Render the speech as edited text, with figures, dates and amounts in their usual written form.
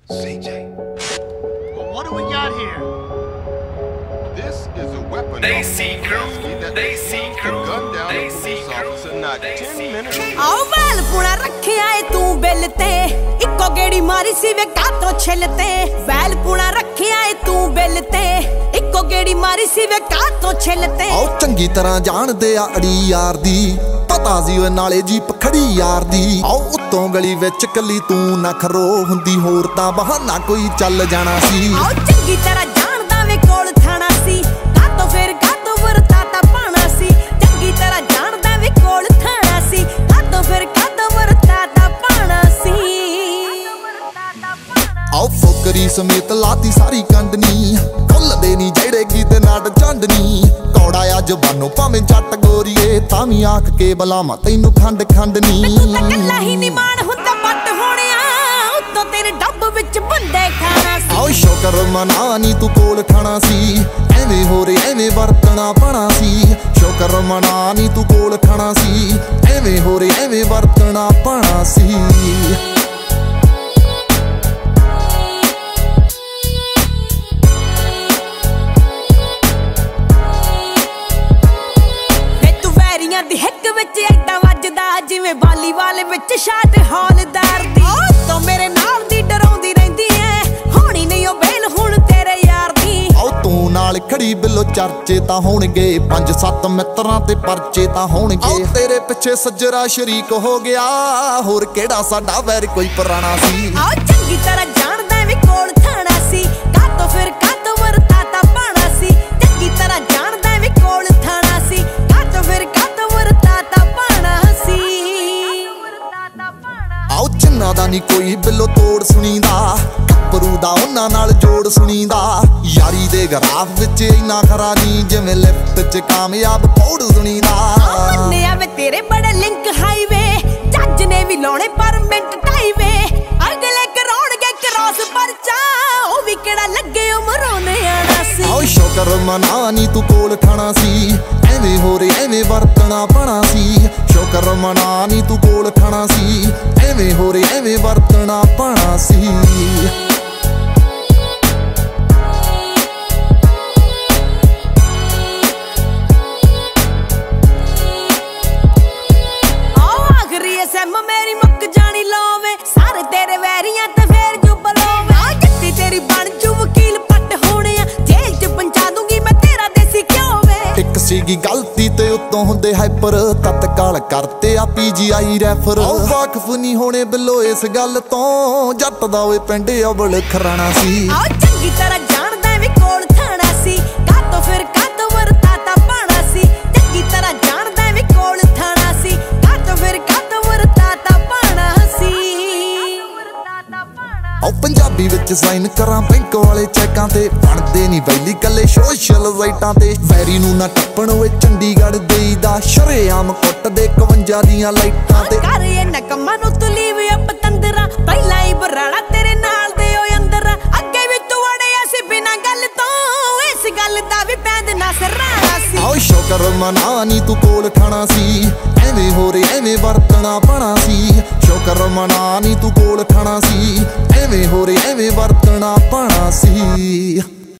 CJ. Well, what do we got here? This is a weapon. They see crew. They see crew. Gun down They a see police crew. officer not 10 minutes. आओ बैल पुणा रखिया है तू bill ते eco गेड़ी मारी सी वे कातो छिलते बैल पुणा रखिया है तू बिल ते इको गेड़ी मारी सी वे कातो छिलते आओ चंगी तरह जानदे आ अड़ी यार दी पता सी वे नाले जीप खड़ी यार दी आओ उत्तों गली विच कली तू ना खरो हुंदी होर तां बहाना कोई चल जाना सी आओ चंगी तरह जानदा वे कोल थाना सी कातो फिर कातो वरताता पाना सी चंगी तरह जानदा वे कोल थाना सी कातो फिर कातो वरताता पाना सी आओ फोकरी समेत लाती सारी कंडनी कुल दे नी जेड़े गीते नाट चंडनी कौड़ा आ जबानों भावें जट गोरीए तावी आख के बलामा तैनू खंड खंडनी तू तां कल्ला ही नी मान हुंदा पट होणिया उत्तों तेरे डब्ब विच बंदे खाना सी आओ शुकर मना नी तू कोल खाना सी एवें होरे एवें वरतना पना सी शुकर मना नी तू कोल खाना सी एवें होरे एवें वरतना पना सी ਦੀ ਹਿੱਕ ਵਿੱਚ ਐਡਾ ਵੱਜਦਾ ਜਿਵੇਂ ਵਾਲੀਬਾਲ ਵਿੱਚ ਸ਼ਾਟ ਹੌਲਦਾਰ ਦੀ ਤੂੰ ਮੇਰੇ ਨਾਲ ਦੀ ਡਰਾਉਂਦੀ ਰਹਿੰਦੀ ਐ ਹੋਣੀ ਨਹੀਂ ਉਹ ਬੇਲ ਹੁਣ ਤੇਰੇ ਯਾਰ ਦੀ ਆਓ ਤੂੰ ਨਾਲ ਖੜੀ ਬਿੱਲੋ ਚਰਚੇ ਤਾਂ ਹੋਣਗੇ 5-7 ਮਿੱਤਰਾਂ ਤੇ ਪਰਚੇ ਤਾਂ ਹੋਣਗੇ ਆਓ ਤੇਰੇ ਪਿੱਛੇ ਸੱਜਰਾ ਸ਼ਰੀਕ ਹੋ ਗਿਆ ਹੋਰ ਕਿਹੜਾ ਸਾਡਾ ਵੈਰ ਕੋਈ ਪੁਰਾਣਾ ਸੀ ਆਓ ਚੰਗੀ ਤਰ੍ਹਾਂ ਜਾਣਦਾ ਵੀ ਕੋਲ ਥਾਣਾ ਸੀ ਕਾਤੋਂ ਫਿਰ ਕਾਤੋਂ ਵਰਤਾਤਾ ਪਾਣਾ ਸੀ ਚੰਗੀ ਤਰ੍ਹਾਂ ਜਾਣਦਾ ਵੀ ਕੋਲ ਥਾਣਾ ਸੀ ਕਾਤੋਂ ਫਿਰ आओ चिन्ना दा नी कोई बिल्लो तोड़ सुनींदा कपरू दा उन्हां नाल जोड़ सुनींदा यारी दे गराफ विच इन्ना खरा नी जिवें लिफ्ट च कामयाब पौड़ सुनींदा मन्निया वे तेरे बड़े लिंक हाईवे जज ने भी लाउणे परमिट टाईवे अगले कराउणगे क्रॉस परचा ओ भी केड़ा लगे उमरोने आना सी आओ शुकर मना नी तू कोल खाना सी एवें होरे एवें वरतना पना सी शुकर मना नी तू कोल खाना सी एवें होरे एवें वरतना पना सी मेरी मुक जानी लोवे सारे तेरे वैरियां ते फिर जुब लोवे आ जट्टी तेरी बन जू वकील पट होने जेल च पहुंचा दूंगी मैं तेरा देसी क्यों वे एक सीगी गलती ते उत्तों हुंदे हाइपर तत्काल करते आ PGI रैफर वाकफ नहीं होने बिल्लो इस गल तो जट दा ओए पिंड अबल खराना सी आओ चंगी तरह जानदा वी कोल थाना सी कातों फिर कातों वरताता पाना सी चंगी तरह जानदा वी कोल थाना सी कातों फिर आओ पंजाबी विच साइन करां बैंक वाले चैकां ते बनदे नी वैली कल्ले सोशल साइटां ते वैरी नूं ना टप्पण ओए चंडीगढ़ देईदा शरेआम कुੱਟ ਦੇ 51 ਦੀਆਂ ਲਾਈਟਾਂ ਤੇ कर ये नकम्मा नूं तू लीव अप तंदरा पहला ही बराड़ा तेरे नाल दे ओए अंदर अगे भी तू अड़िया सी बिना गल तो इस गल दा भी पैंद ना सराना सी आओ शुकर मना नी तू कोल खाना सी एवें होरे एवें वरतना पना सी शुकर मना नी तू कोल खाना सी एवें होरे एवें वरतना पना सी।